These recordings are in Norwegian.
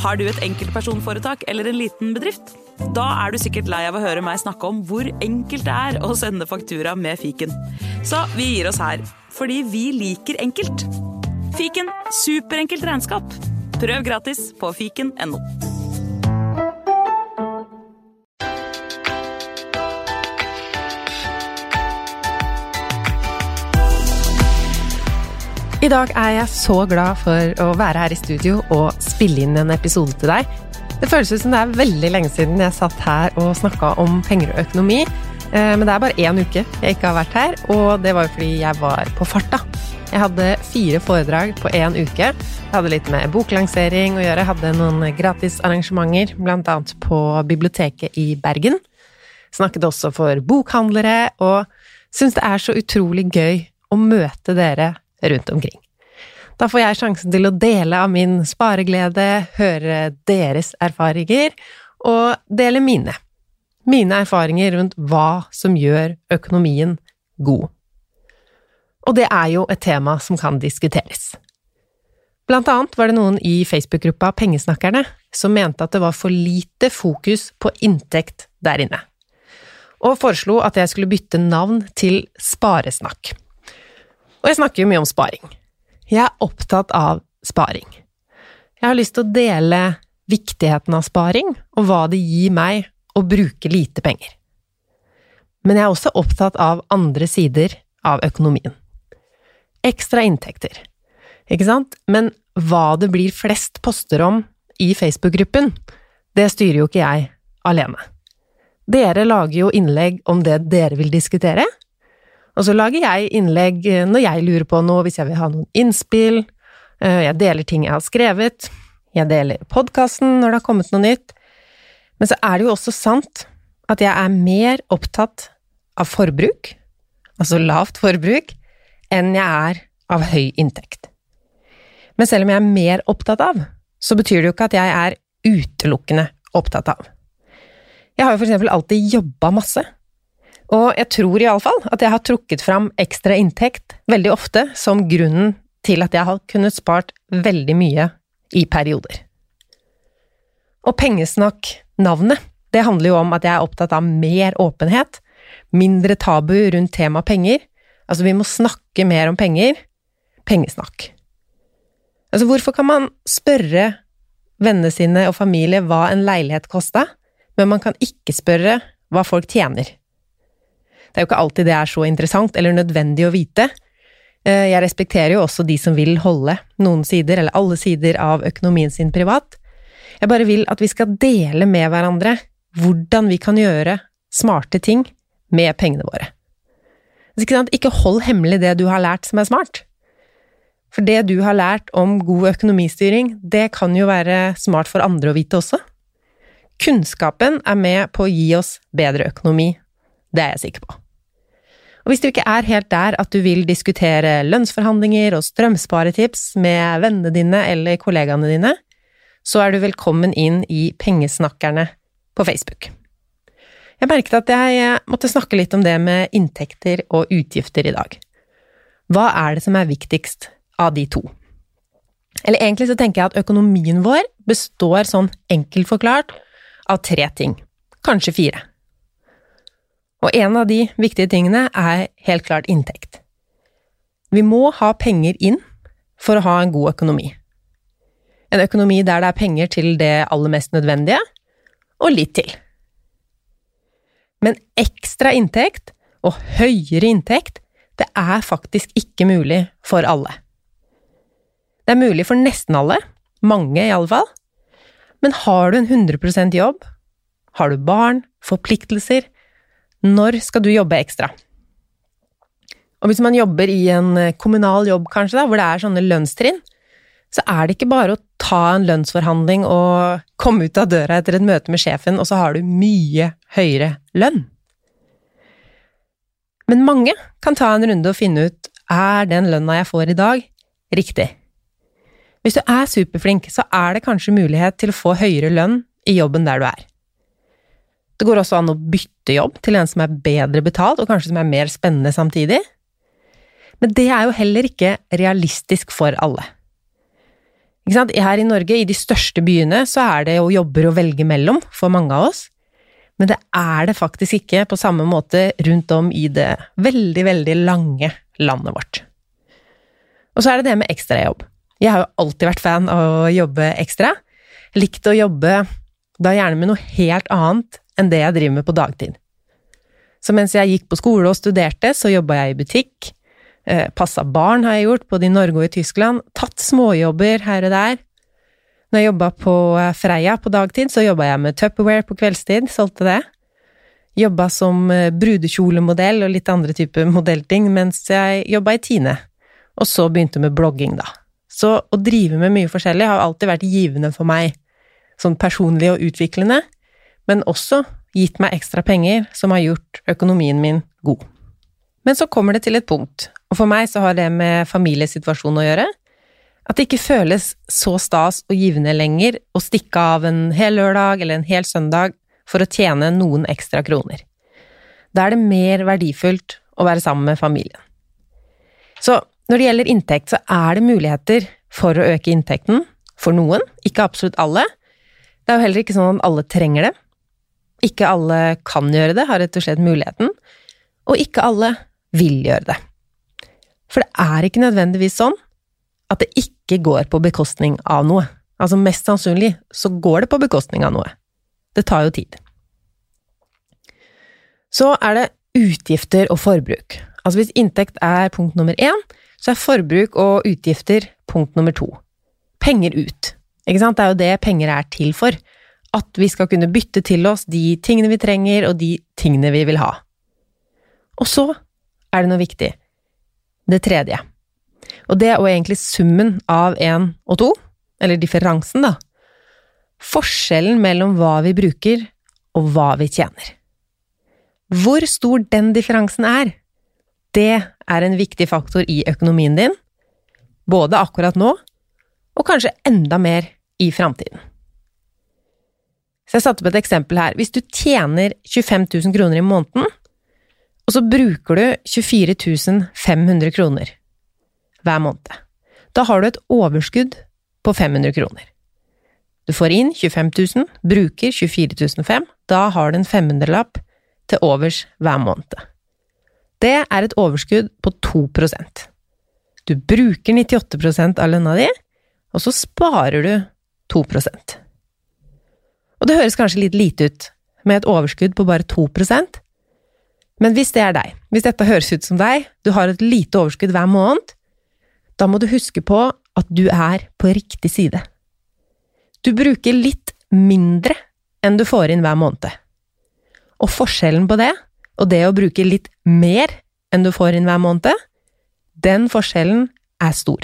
Har du et enkeltpersonforetak eller en liten bedrift? Da du sikkert lei av å høre meg snakke om hvor enkelt det å sende faktura med fiken. Så vi gir oss her, fordi vi liker enkelt. Fiken, superenkelt regnskap. Prøv gratis på fiken.no. I dag jeg så glad for å være her i studio og spille inn en episode til deg. Det føles ut som det veldig lenge siden jeg satt her og snakket om penger og økonomi, men det bare 1 uke jeg ikke har vært her, og det var jo fordi jeg var på farta. Jeg hadde 4 foredrag på 1 uke. Jeg hadde litt med boklansering å gjøre, jeg hadde noen gratis arrangementer, blant annet på biblioteket i Bergen. Snakket også for bokhandlere, og synes det så utrolig gøy å møte dere rundt omkring. Da får jeg sjansen til å dele av min spareglede, høre deres erfaringer og dele mine. Mine erfaringer rundt hva som gjør økonomien god. Og det jo et tema som kan diskuteres. Blant annet var det noen i Facebook-gruppa Pengesnakkerne som mente at det var for lite fokus på inntekt der inne, og foreslo at jeg skulle bytte navn til Sparesnakk. Og jeg snakker jo mye om sparing. Jeg opptatt av sparing. Jeg har lyst til å dele viktigheten av sparing, og hva det gir meg å bruke lite penger. Men jeg også opptatt av andre sider av økonomien. Ekstra inntekter, ikke sant? Men hva det blir flest poster om i Facebook-gruppen, det styrer jo ikke jeg alene. Dere lager jo innlegg om det dere vil diskutere, og så lager jeg innlegg når jeg lurer på noe, hvis jeg vil ha noen innspill, jeg deler ting jeg har skrevet, jeg deler podcasten når det har kommet noe nytt, men så det jo også sant at jeg mer opptatt av forbruk, altså lavt forbruk, enn jeg av høy inntekt. Men selv om jeg mer opptatt av, så betyr det jo ikke at jeg utelukkende opptatt av. Jeg har jo for eksempel alltid jobbet masse, og jeg tror i alle fall at jeg har trukket fram ekstra inntekt veldig ofte som grunnen til at jeg har kunnet spart veldig mye i perioder. Og Pengesnakk-navnet, det handler jo om at jeg opptatt av mer åpenhet, mindre tabu rundt tema penger, altså vi må snakke mer om penger, pengesnakk. Altså hvorfor kan man spørre vennene sine og familie hva en leilighet kostet, men man kan ikke spørre hva folk tjener? Det jo ikke alltid det så interessant eller nødvendig å vite. Jeg respekterer jo også de som vil holde noen sider eller alle sider av økonomien sin privat. Jeg bare vil at vi skal dele med hverandre hvordan vi kan gjøre smarte ting med pengene våre. Ikke hold hemmelig det du har lært som smart. For det du har lært om god økonomistyring, det kan jo være smart for andre å vite også. Kunnskapen med på å gi oss bedre økonomi. Det jeg sikker på. Og hvis du ikke helt der at du vil diskutere lønnsforhandlinger og strømsparetips med vennene dine eller kollegaene dine, så du velkommen inn i Pengesnakkerne på Facebook. Jeg merket at jeg måtte snakke litt om det med inntekter og utgifter i dag. Hva det som viktigst av de to? Eller egentlig så tenker jeg at økonomien vår består sånn enkelt forklart av 3 ting, kanskje 4. Og en av de viktige tingene helt klart inntekt. Vi må ha penger inn for å ha en god økonomi. En økonomi der det penger til det aller mest nødvendige, og litt til. Men ekstra inntekt og høyere inntekt, det faktisk ikke mulig for alle. Det mulig for nesten alle, mange i alle fall, men har du en 100% jobb, har du barn, forpliktelser, når skal du jobbe ekstra? Og hvis man jobber i en kommunal jobb kanskje da, hvor det sånne lønnstrinn, så det ikke bare å ta en lønnsforhandling og komme ut av døra etter et møte med sjefen, og så har du mye høyere lønn. Men mange kan ta en runde og finne ut, den lønna jeg får i dag riktig? Hvis du superflink, så det kanskje mulighet til å få høyere lønn i jobben der du Det går også an å bytte jobb til en som bedre betalt, og kanskje som mer spennende samtidig. Men det jo heller ikke realistisk for alle. Ikke sant? Her i Norge, i de største byene, så det jo jobber å velge mellom for mange av oss. Men det det faktisk ikke på samme måte rundt om i det veldig, veldig lange landet vårt. Og så det med ekstrajobb. Jeg har jo alltid vært fan av å jobbe ekstra. Likte å jobbe da gjerne med noe helt annet enn det jeg driver med på dagtid. Så mens jeg gikk på skole og studerte, så jobbet jeg i butikk. Passet barn har jeg gjort, både i Norge og i Tyskland. Tatt småjobber her og der. Når jeg jobbet på Freia på dagtid, så jobbet jeg med Tupperware på kveldstid, solgte det. Jobbet som brudekjolemodell og litt andre typer modellting, mens jeg jobbet i Tine. Og så begynte med blogging da. Så å drive med mye forskjellig har alltid vært givende for meg, sånn personlig og utviklende, men også gitt meg ekstra penger som har gjort økonomien min god. Men så kommer det til et punkt, og for meg så har det med familiesituasjonen å gjøre, at det ikke føles så stas og givende lenger å stikke av en hel lørdag eller en hel søndag for å tjene noen ekstra kroner. Da det mer verdifullt å være sammen med familien. Så når det gjelder inntekt, så det muligheter for å øke inntekten for noen, ikke absolutt alle. Det jo heller ikke sånn at alle trenger det. Ikke alle kan gjøre det, har rett og slett muligheten, og ikke alle vil gjøre det. For det ikke nødvendigvis sånn at det ikke går på bekostning av noe. Altså mest sannsynlig så går det på bekostning av noe. Det tar jo tid. Så det utgifter og forbruk. Altså hvis inntekt punkt nummer 1, så forbruk og utgifter punkt nummer 2. Penger ut. Ikke sant? Det jo det penger til for. At vi skal kunne bytte til oss de tingene vi trenger og de tingene vi vil ha. Og så det noe viktig. Det tredje. Og det jo egentlig summen av 1 og 2, eller differansen da. Forskjellen mellom hva vi bruker og hva vi tjener. Hvor stor den differansen det en viktig faktor i økonomien din, både akkurat nå, og kanskje enda mer i fremtiden. Så jeg satte på et eksempel her. Hvis du tjener 25 000 kroner i måneden, og så bruker du 24 500 kroner hver måned. Da har du et overskudd på 500 kroner. Du får inn 25 000, bruker 24 500, da har du en 500-lapp til overs hver måned. Det et overskudd på 2%. Du bruker 98% av lønna di, og så sparer du 2%. Og det høres kanskje litt lite ut med et overskudd på bare 2%, men hvis det deg, hvis dette høres ut som deg, du har et lite overskudd hver måned, da må du huske på at du på riktig side. Du bruker litt mindre enn du får inn hver måned. Og forskjellen på det, og det å bruke litt mer enn du får inn hver måned, den forskjellen stor.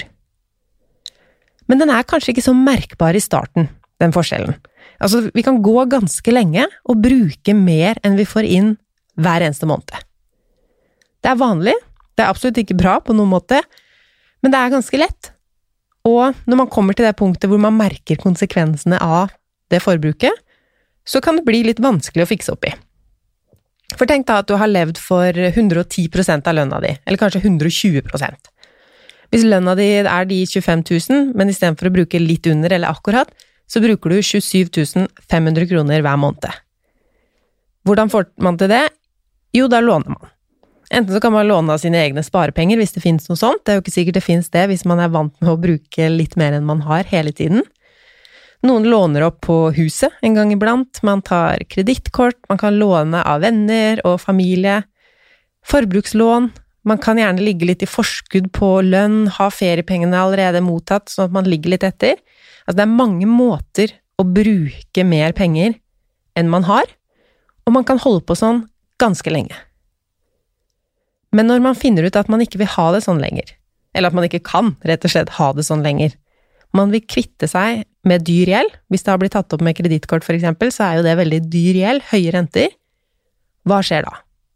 Men den kanskje ikke så merkbar i starten, den forskjellen. Altså, vi kan gå ganske lenge og bruke mer enn vi får inn hver eneste måned. Det vanlig, det absolutt ikke bra på noen måte, men det ganske lett. Og når man kommer til det punktet hvor man merker konsekvensene av det forbruket, så kan det bli litt vanskelig å fikse opp i. For tenk da at du har levd for 110% av lønna di, eller kanskje 120%. Hvis lønna di de 25 000, men i stedet for å bruke litt under eller akkurat, så bruker du 27 500 kroner hver måned. Hvordan får man til det? Jo, da låner man. Enten så kan man låne av sine egne sparepenger hvis det finnes noe sånt. Det jo ikke sikkert det finnes det hvis man vant med å bruke litt mer enn man har hele tiden. Noen låner opp på huset en gang iblant. Man tar kredittkort, man kan låne av venner og familie. Forbrukslån. Man kan gjerne ligge litt i forskudd på lønn, ha feriepengene allerede mottatt, sånn at man ligger litt etter. Altså det mange måter å bruke mer penger enn man har, og man kan holde på sånn ganske lenge. Men når man finner ut at man ikke vil ha det sånn lenger, eller at man ikke kan rett og slett ha det sånn lenger, man vil kvitte seg med dyr gjeld, hvis det har blitt tatt opp med kredittkort for eksempel, så jo det veldig dyr gjeld, høye renter. Hva skjer da?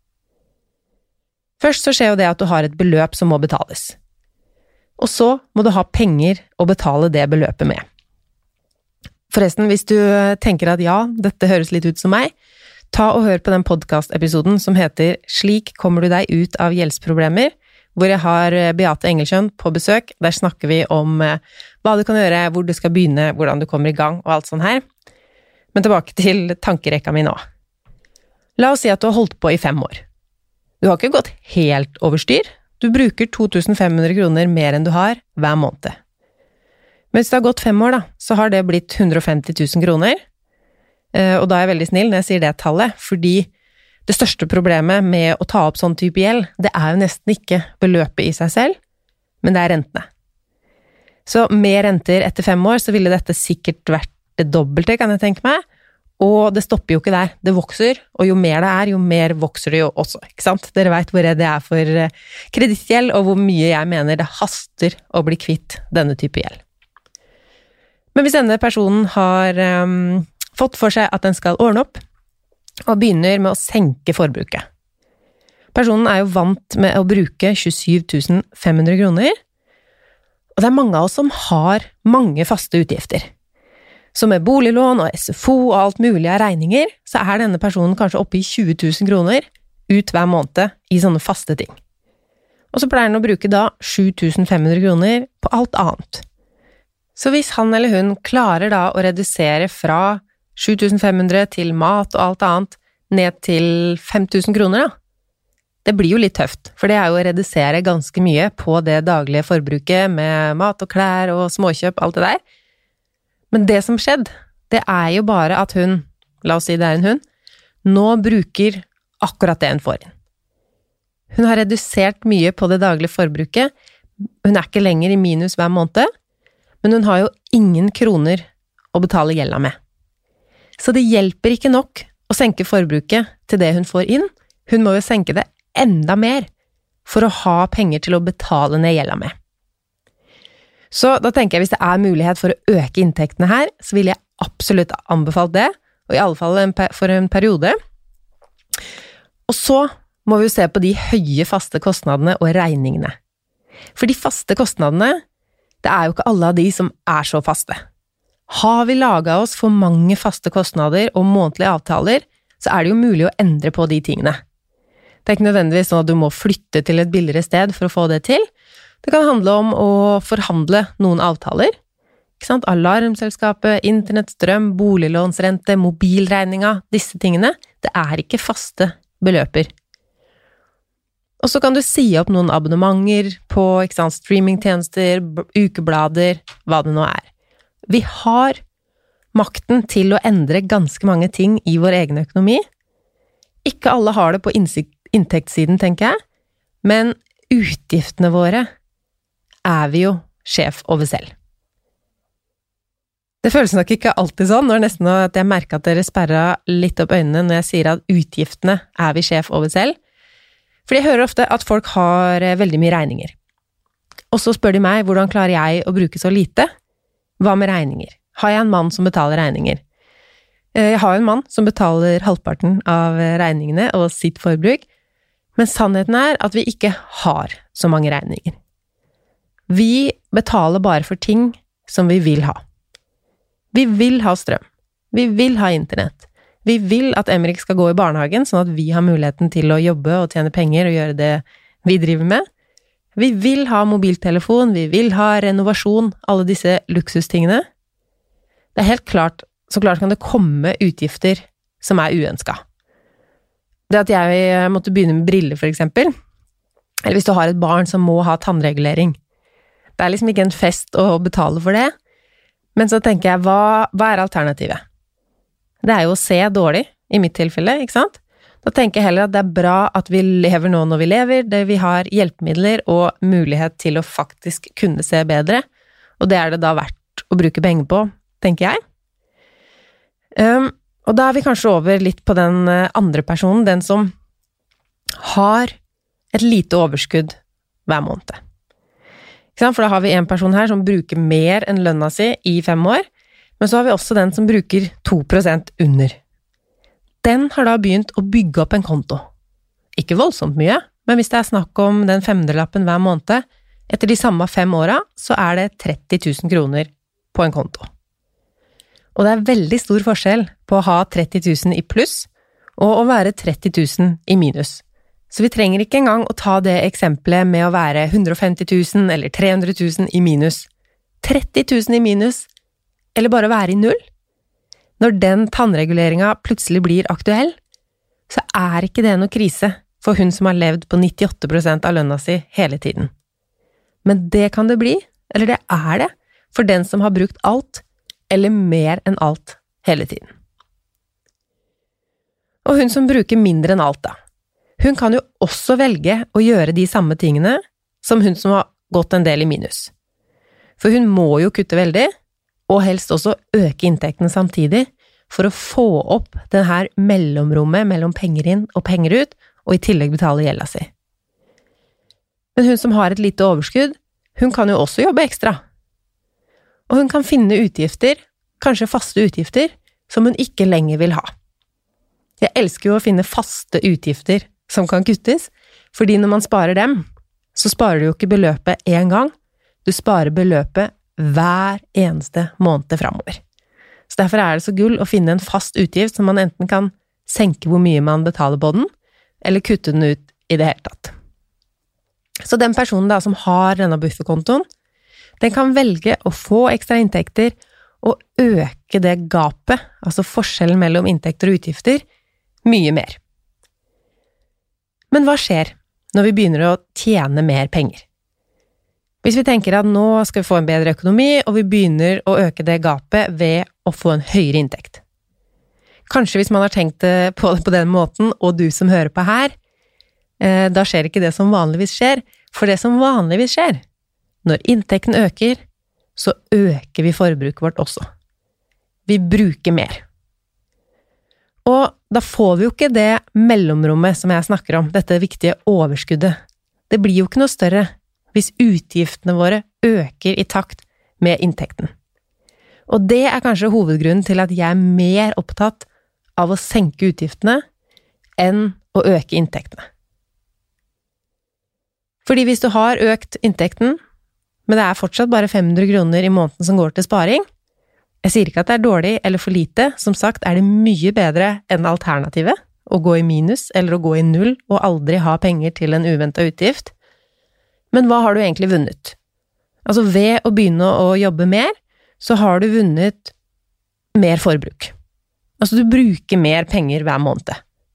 Først så skjer jo det at du har et beløp som må betales. Og så må du ha penger å betale det beløpet med. Forresten, hvis du tenker at ja, dette høres litt ut som meg, ta og hør på den podcast-episoden som heter «Slik kommer du deg ut av gjeldsproblemer», hvor jeg har Beate Engelskjønn på besøk. Der snakker vi om hva du kan gjøre, hvor du skal begynne, hvordan du kommer i gang og alt sånt her. Men tilbake til tankerekka mi nå. La oss si at du har holdt på i 5 år. Du har ikke gått helt overstyr. Du bruker 2500 kroner mer enn du har hver måned. Men hvis det har gått 5 år da, så har det blitt 150 000 kroner. Og da er jeg veldig snill når jeg sier det tallet, fordi det største problemet med å ta opp sånn type gjeld, det er jo nesten ikke beløpet i seg selv, men det er rentene. Så med renter etter 5 år, så ville dette sikkert vært det dobbelte, kan jeg tenke meg, og det stopper jo ikke der. Det vokser, og jo mer det er, jo mer vokser det jo også, ikke sant? Dere vet hvor redd jeg er for kredittgjeld, og hvor mye jeg mener det haster å bli kvitt denne type gjeld. Men hvis denne personen har fått for seg at den skal ordne opp, og begynner med å senke forbruket. Personen er jo vant med å bruke 27 500 kroner, og det er mange av oss som har mange faste utgifter. Så med boliglån og SFO og alt mulig av regninger, så er denne personen kanskje oppe i 20 000 kroner ut hver måned i sånne faste ting. Og så pleier han å bruke da 7 500 kroner på alt annet. Så hvis han eller hun klarer da å redusere fra 7 500 til mat og alt annet ned til 5 000 kroner da, det blir jo litt tøft, for det er jo å redusere ganske mye på det daglige forbruket med mat og klær og småkjøp, alt det der. Men det som skjedde, det er jo bare at hun, la oss si det er en hund, nå bruker akkurat det hun får inn. Hun har redusert mye på det daglige forbruket, hun er ikke lenger i minus hver måned, men hun har jo ingen kroner å betale gjelda med. Så det hjelper ikke nok å senke forbruket til det hun får inn, hun må jo senke det enda mer for å ha penger til å betale ned gjelda med. Så da tenker jeg hvis det er mulighet for å øke inntektene her, så vil jeg absolutt anbefale det, og i alle fall for en periode. Og så må vi jo se på de høye faste kostnadene og regningene. For de faste kostnadene, det er jo ikke alle av de som er så faste. Har vi laget oss for mange faste kostnader og månedlige avtaler, så er det jo mulig å endre på de tingene. Det er ikke nødvendigvis sånn at du må flytte til et billigere sted for å få det til. Det kan handle om å forhandle noen avtaler. Ikke sant? Alarmselskapet, internett, strøm, boliglånsrente, mobilregninga, disse tingene, det er ikke faste beløper. Og så kan du si opp noen abonnementer på streamingtjenester, ukeblader, hva det nå er. Vi har makten til å endre ganske mange ting i vår egen økonomi. Ikke alle har det på inntektssiden, tenker jeg, men utgiftene våre er vi jo sjef over selv. Det føles nok ikke alltid sånn, når nesten at jeg merker at dere sperrer litt opp øynene når jeg sier at utgiftene er vi sjef over selv. For jeg hører ofte at folk har veldig mye regninger. Og så spør de meg, hvordan klarer jeg å bruke så lite? Hva med regninger? Har jeg en mann som betaler regninger? Jeg har en mann som betaler halvparten av regningene og sitt forbruk, men sannheten er at vi ikke har så mange regninger. Vi betaler bare for ting som vi vil ha. Vi vil ha strøm. Vi vil ha internett. Vi vil at Emrik skal gå i barnehagen, sånn at vi har muligheten til å jobbe og tjene penger og gjøre det vi driver med. Vi vil ha mobiltelefon, vi vil ha renovasjon, alle disse luksustingene. Det er helt klart, så klart kan det komme utgifter som er uønsket. Det at jeg måtte begynne med briller for eksempel, eller hvis du har et barn som må ha tannregulering. Det er liksom ikke en fest å betale for det, men så tenker jeg, hva er alternativet? Det er jo å se dårlig, i mitt tilfelle, ikke sant? Da tenker jeg heller at det er bra at vi lever nå når vi lever, der vi har hjelpemidler og mulighet til å faktisk kunne se bedre, og det er det da verdt å bruke penger på, tenker jeg. Og da er vi kanskje over litt på den andre personen, den som har et lite overskudd hver måned. Ikke sant? For da har vi en person her som bruker mer enn lønna si i 5 år, men så har vi også den som bruker 2% under. Den har da begynt å bygge opp en konto. Ikke voldsomt mye, men hvis det er snakk om den 500-lappen hver måned, etter de samme 5 åra, så er det 30 000 kroner på en konto. Og det er veldig stor forskjell på å ha 30 000 i pluss, og å være 30 000 i minus. Så vi trenger ikke engang å ta det eksempelet med å være 150 000 eller 300 000 i minus. 30 000 i minus, eller bare være i null. Når den tannreguleringen plutselig blir aktuell, så er ikke det noe krise for hun som har levd på 98% av lønna si hele tiden. Men det kan det bli, eller det er det, for den som har brukt alt, eller mer enn alt, hele tiden. Og hun som bruker mindre enn alt da, hun kan jo også velge å gjøre de samme tingene som hun som har gått en del i minus. For hun må jo kutte veldig, og helst også øke inntektene samtidig, for å få opp det her mellomrommet mellom penger inn og penger ut, og i tillegg betale gjelda si. Men hun som har et lite overskudd, hun kan jo også jobbe ekstra. Og hun kan finne utgifter, kanskje faste utgifter, som hun ikke lenger vil ha. Jeg elsker jo å finne faste utgifter som kan kuttes, fordi når man sparer dem, så sparer du jo ikke beløpet en gang, du sparer beløpet hver eneste måned fremover. Så derfor er det så gull å finne en fast utgift som man enten kan senke hvor mye man betaler på den, eller kutte den ut i det hele tatt. Så den personen da som har denne bufferkontoen, den kan velge å få ekstra inntekter og øke det gapet, altså forskjellen mellom inntekter og utgifter, mye mer. Men hva skjer når vi begynner å tjene mer penger? Hvis vi tenker at nå skal vi få en bedre økonomi, og vi begynner å øke det gapet ved å få en høyere inntekt. Kanskje hvis man har tenkt på det på den måten, og du som hører på her, da skjer ikke det som vanligvis skjer, for det som vanligvis skjer, når inntekten øker, så øker vi forbruket vårt også. Vi bruker mer. Og da får vi jo ikke det mellomrommet som jeg snakker om, dette viktige overskuddet. Det blir jo ikke noe større hvis utgiftene våre øker i takt med inntekten. Og det er kanskje hovedgrunnen til at jeg er mer opptatt av å senke utgiftene enn å øke inntektene. Fordi hvis du har økt inntekten, men det er fortsatt bare 500 kroner i måneden som går til sparing, jeg sier ikke at det er dårlig eller for lite, som sagt er det mye bedre enn alternativet, å gå i minus eller å gå i null og aldri ha penger til en uventet utgift. Men hva har du egentlig vunnet? Altså ved å begynne å jobbe mer, så har du vunnet mer forbruk. Altså du bruker mer penger hver måned.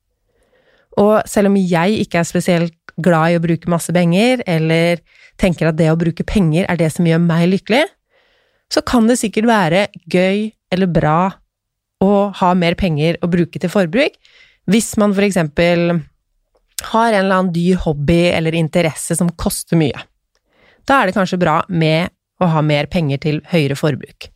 Og selv om jeg ikke er spesielt glad i å bruke masse penger, eller tenker at det å bruke penger er det som gjør meg lykkelig, så kan det sikkert være gøy eller bra å ha mer penger å bruke til forbruk, hvis man for eksempel har en eller annen dyr hobby eller interesse som koster mye. Da er det kanskje bra med å ha mer penger til høyere forbruk.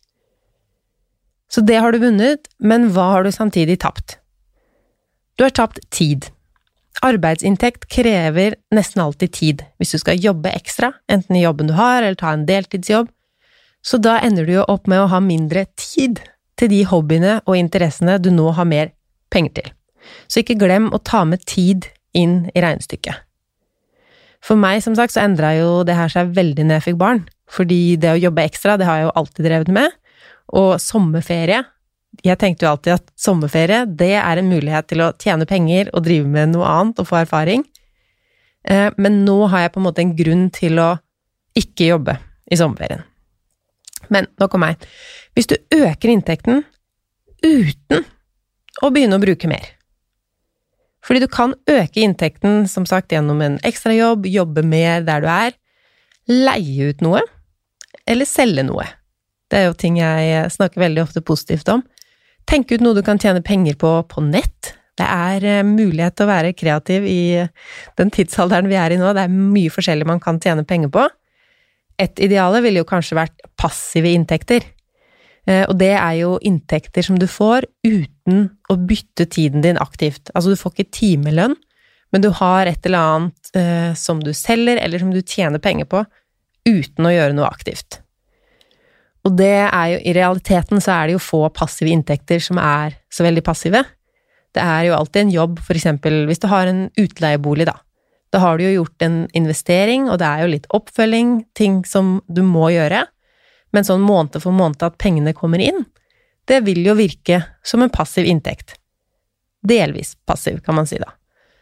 Så det har du vunnet, men hva har du samtidig tapt? Du har tapt tid. Arbeidsinntekt krever nesten alltid tid, hvis du skal jobbe ekstra, enten i jobben du har, eller ta en deltidsjobb, så da ender du jo opp med å ha mindre tid til de hobbyene og interessene du nå har mer penger til. Så ikke glem å ta med tid inn i regnestykket. For meg, som sagt, så endret jo det her seg veldig når jeg fikk barn, fordi det å jobbe ekstra, det har jeg jo alltid drevet med, og sommerferie, jeg tenkte jo alltid at sommerferie, det er en mulighet til å tjene penger og drive med noe annet og få erfaring. Men nå har jeg på en måte en grunn til å ikke jobbe i sommerferien. Men nok om meg. Hvis du øker inntekten uten å begynne å bruke mer, fordi du kan øke inntekten, som sagt, gjennom en ekstra jobb, jobbe mer der du er, leie ut noe, eller selge noe. Det er jo ting jeg snakker veldig ofte positivt om. Tenk ut noe du kan tjene penger på nett. Det er mulighet til å være kreativ i den tidsalderen vi er i nå. Det er mye forskjellig man kan tjene penger på. Et ideale ville jo kanskje vært passive inntekter. Og det er jo inntekter som du får uten å bytte tiden din aktivt. Altså du får ikke timelønn, men du har et eller annet som du selger, eller som du tjener penger på, uten å gjøre noe aktivt. Og det er jo, i realiteten så er det jo få passive inntekter som er så veldig passive. Det er jo alltid en jobb, for eksempel hvis du har en utleiebolig da. Da har du jo gjort en investering, og det er jo litt oppfølging, ting som du må gjøre. Men sånn måned for måned at pengene kommer inn, det vil jo virke som en passiv inntekt. Delvis passiv, kan man si da.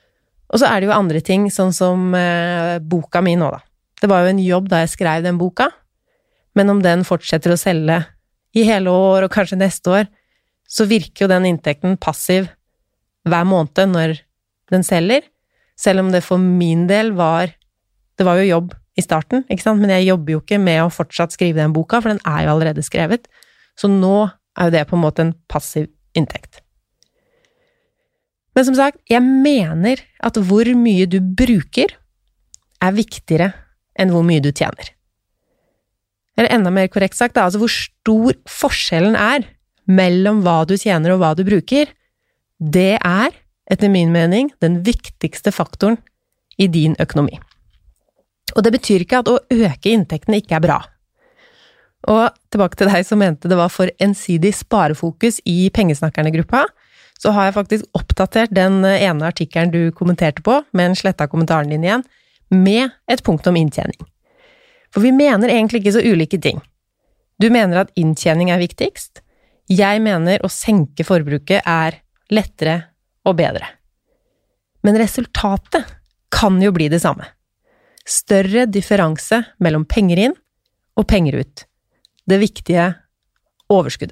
Og så det jo andre ting, sånn som boka mi nå da. Det var jo en jobb da jeg skrev den boka, men om den fortsetter å selge i hele år og kanskje neste år, så virker jo den inntekten passiv hver måned når den selger, selv om det for min del det var jo jobb i starten, ikke sant? Men jeg jobber jo ikke med å fortsatt skrive den boka, for den jo allerede skrevet, så nå jo det på en måte en passiv inntekt. Men som sagt, jeg mener at hvor mye du bruker viktigere enn hvor mye du tjener. Eller enda mer korrekt sagt, da, altså hvor stor forskjellen mellom hva du tjener og hva du bruker, det etter min mening, den viktigste faktoren i din økonomi. Og det betyr ikke at å øke inntektene ikke bra. Og tilbake til deg som mente det var for ensidig sparefokus i Pengesnakkerne-gruppa, så har jeg faktisk oppdatert den ene artikkelen du kommenterte på, med en slettet kommentaren din igjen, med et punkt om inntjening. For vi mener egentlig ikke så ulike ting. Du mener at inntjening viktigst. Jeg mener å senke forbruket lettere og bedre. Men resultatet kan jo bli det samme. Større differanse mellom penger inn og penger ut. Det viktige overskuddet.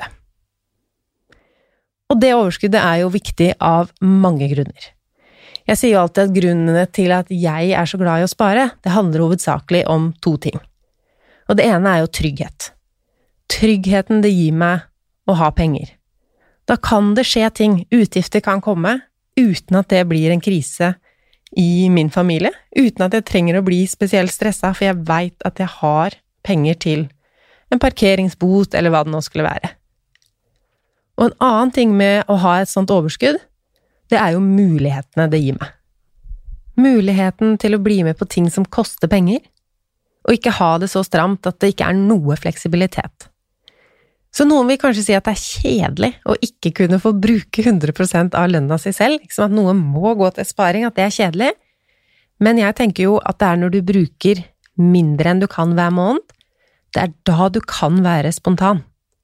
Og det overskuddet jo viktig av mange grunner. Jeg sier jo alltid at grunnene til at jeg så glad i å spare, det handler hovedsakelig om 2 ting. Og det ene jo trygghet. Tryggheten det gir meg å ha penger. Da kan det skje ting, utgifter kan komme, uten at det blir en krise i min familie, uten at jeg trenger å bli spesielt stresset, for jeg vet at jeg har penger til en parkeringsbot, eller hva det nå skulle være. Og en annen ting med å ha et sånt overskudd, det jo mulighetene det gir meg. Muligheten til å bli med på ting som koster penger, og ikke ha det så stramt at det ikke noe fleksibilitet. Så noen vil kanskje si at det kjedelig å ikke kunne få bruke 100% av lønna si selv, liksom at noe må gå til sparing, at det kjedelig. Men jeg tenker jo at det når du bruker mindre enn du kan hver måned, det da du kan være spontan.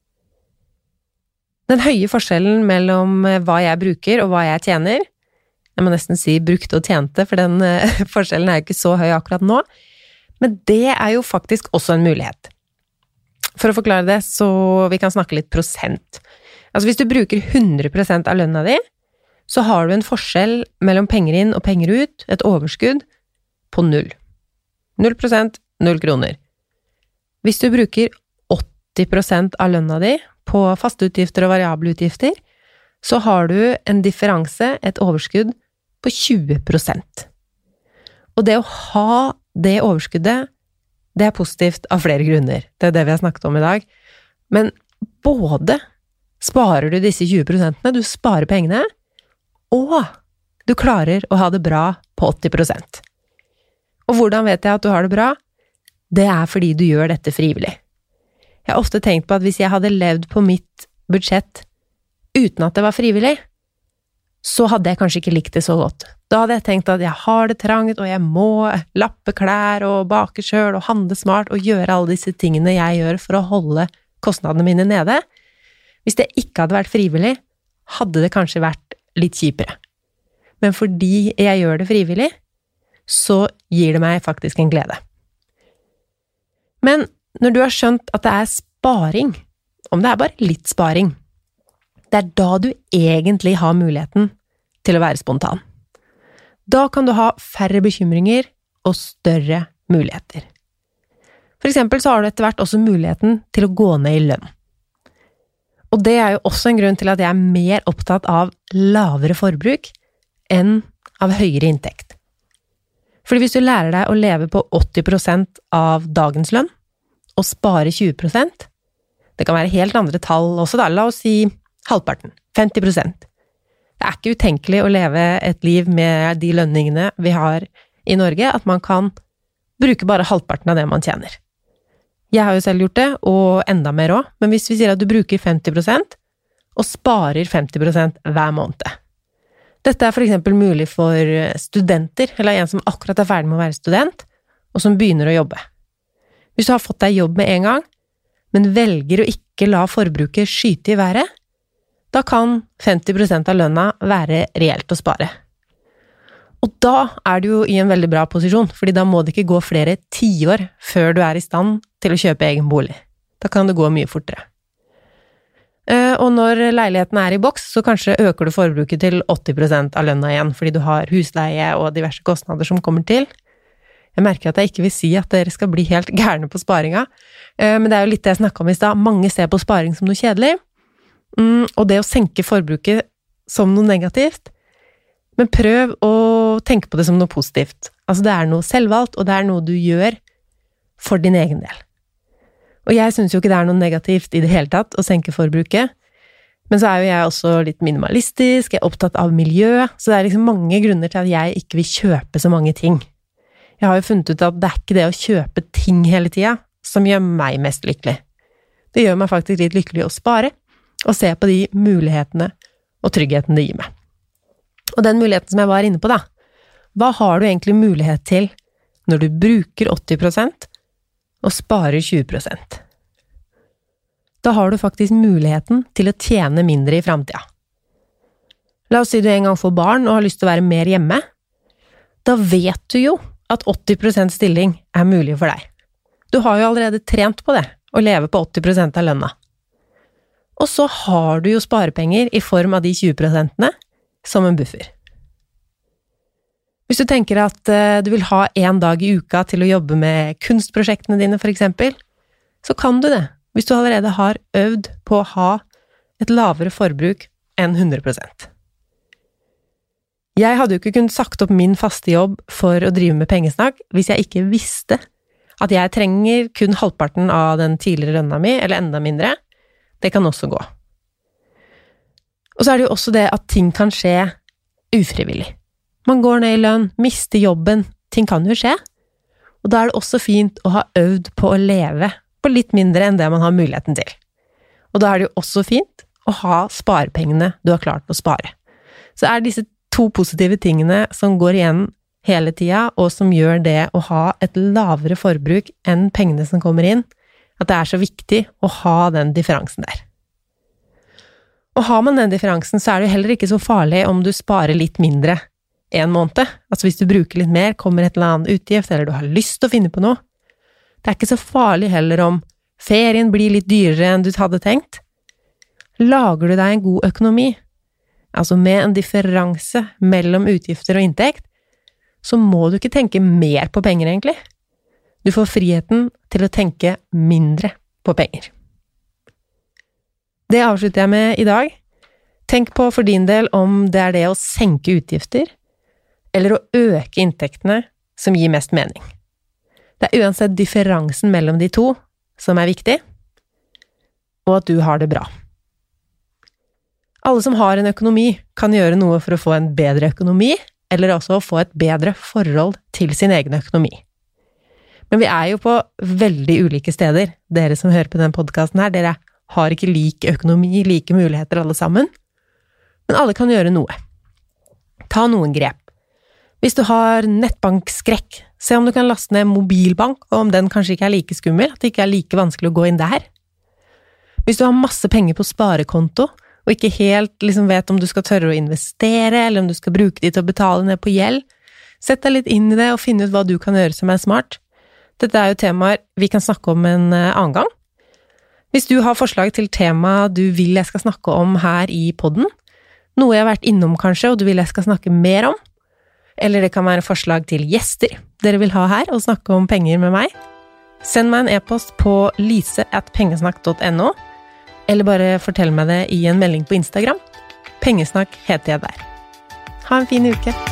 Den høye forskjellen mellom hva jeg bruker og hva jeg tjener, jeg må nesten si brukte og tjente, for den forskjellen jo ikke så høy akkurat nå, men det jo faktisk også en mulighet. For å forklare det, så vi kan snakke litt prosent. Altså hvis du bruker 100% av lønna di, så har du en forskjell mellom penger inn og penger ut, et overskudd på 0. 0%, 0 kroner. Hvis du bruker 80% av lønna di på faste utgifter og variable utgifter, så har du en differanse, et overskudd på 20%. Og det å ha det overskuddet, det positivt av flere grunner. Det det vi har snakket om i dag. Men både sparer du disse 20%, du sparer pengene, og du klarer å ha det bra på 80%. Og hvordan vet jeg at du har det bra? Det fordi du gjør dette frivillig. Jeg har ofte tenkt på at hvis jeg hadde levd på mitt budsjett uten at det var frivillig, så hadde jeg kanskje ikke likt det så godt. Da hadde jeg tenkt at jeg har det trangt, og jeg må lappe klær og bake selv og handle smart og gjøre alle disse tingene jeg gjør for å holde kostnadene mine nede. Hvis det ikke hadde vært frivillig, hadde det kanskje vært litt kjipere. Men fordi jeg gjør det frivillig, så gir det meg faktisk en glede. Men når du har skjønt at det sparing, om det bare litt sparing, det da du egentlig har muligheten til å være spontan. Da kan du ha færre bekymringer og større muligheter. For eksempel så har du etter hvert også muligheten til å gå ned i lønn. Og det jo også en grunn til at jeg mer opptatt av lavere forbruk enn av høyere inntekt. Fordi hvis du lærer deg å leve på 80% av dagens lønn, og spare 20%, det kan være helt andre tall også da, la oss si halvparten, 50%. Det ikke utenkelig å leve et liv med de lønningene vi har i Norge, at man kan bruke bare halvparten av det man tjener. Jeg har jo selv gjort det, og enda mer også, men hvis vi sier at du bruker 50% og sparer 50% hver måned. Dette for eksempel mulig for studenter, eller en som akkurat ferdig med å være student, og som begynner å jobbe. Hvis du har fått deg jobb med en gang, men velger å ikke la forbruket skyte i været, da kan 50% av lønna være reelt å spare. Og da du jo i en veldig bra posisjon, fordi da må det ikke gå flere 10 år før du i stand til å kjøpe egen bolig. Da kan det gå mye fortere. Og når leiligheten i boks, så kanskje øker du forbruket til 80% av lønna igjen, fordi du har husleie og diverse kostnader som kommer til. Jeg merker at jeg ikke vil si at dere skal bli helt gærne på sparinga, men det jo litt det jeg snakket om i sted. Mange ser på sparing som noe kjedelig, og det å senke forbruket som noe negativt, men prøv å tenke på det som noe positivt. Altså det noe selvvalgt, og det noe du gjør for din egen del. Og jeg synes jo ikke det noe negativt i det hele tatt å senke forbruket, men så jo jeg også litt minimalistisk, jeg opptatt av miljø, så det liksom mange grunner til at jeg ikke vil kjøpe så mange ting. Jeg har jo funnet ut at det ikke det å kjøpe ting hele tiden som gjør meg mest lykkelig. Det gjør meg faktisk litt lykkelig å spare, og se på de mulighetene og tryggheten det gir meg. Og den muligheten som jeg var inne på da, hva har du egentlig mulighet til når du bruker 80% og sparer 20%? Da har du faktisk muligheten til å tjene mindre i fremtiden. La oss si du en gang får barn og har lyst til å være mer hjemme. Da vet du jo at 80% stilling mulig for deg. Du har jo allerede trent på det, å leve på 80% av lønna. Og så har du jo sparepenger i form av de 20% som en buffer. Hvis du tenker at du vil ha en dag i uka til å jobbe med kunstprosjektene dine for eksempel, så kan du det, hvis du allerede har øvd på å ha et lavere forbruk enn 100%. Jeg hadde jo ikke kunnet sagt opp min faste jobb for å drive med pengesnakk hvis jeg ikke visste at jeg trenger kun halvparten av den tidligere lønna mi, eller enda mindre. Det kan også gå. Og så det jo også det at ting kan skje ufrivillig. Man går ned i lønn, mister jobben, ting kan jo skje. Og da det også fint å ha øvd på å leve på litt mindre enn det man har muligheten til. Og da det jo også fint å ha sparepengene du har klart å spare. Så disse 2 positive tingene som går igjen hele tida, og som gjør det å ha et lavere forbruk enn pengene som kommer inn, at det så viktig å ha den differansen der. Og har man den differansen, så det jo heller ikke så farlig om du sparer litt mindre en måned. Altså hvis du bruker litt mer, kommer et eller annet utgift, eller du har lyst til å finne på noe. Det ikke så farlig heller om ferien blir litt dyrere enn du hadde tenkt. Lager du deg en god økonomi, altså med en differanse mellom utgifter og inntekt, så må du ikke tenke mer på penger egentlig. Du får friheten til å tenke mindre på penger. Det avslutter jeg med i dag. Tenk på for din del om det det å senke utgifter, eller å øke inntektene som gir mest mening. Det uansett differansen mellom de to som viktig, og at du har det bra. Alle som har en økonomi kan gjøre noe for å få en bedre økonomi, eller også få et bedre forhold til sin egen økonomi. Men vi jo på veldig ulike steder, dere som hører på denne podcasten her, dere har ikke lik økonomi, like muligheter alle sammen, men alle kan gjøre noe. Ta noen grep. Hvis du har nettbankskrekk, se om du kan laste ned mobilbank, og om den kanskje ikke like skummel, at det ikke like vanskelig å gå inn der. Hvis du har masse penger på sparekonto, og ikke helt vet om du skal tørre å investere, eller om du skal bruke de til å betale ned på gjeld, sett deg litt inn i det og finne ut hva du kan gjøre som smart. Dette jo temaer vi kan snakke om en annen gang. Hvis du har forslag til tema du vil jeg skal snakke om her i podden, noe jeg har vært innom kanskje, og du vil jeg skal snakke mer om, eller det kan være forslag til gjester dere vil ha her og snakke om penger med meg, send meg en e-post på lise@pengesnakk.no, eller bare fortell meg det i en melding på Instagram. Pengesnakk heter jeg der. Ha en fin uke!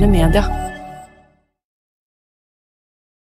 moderne media.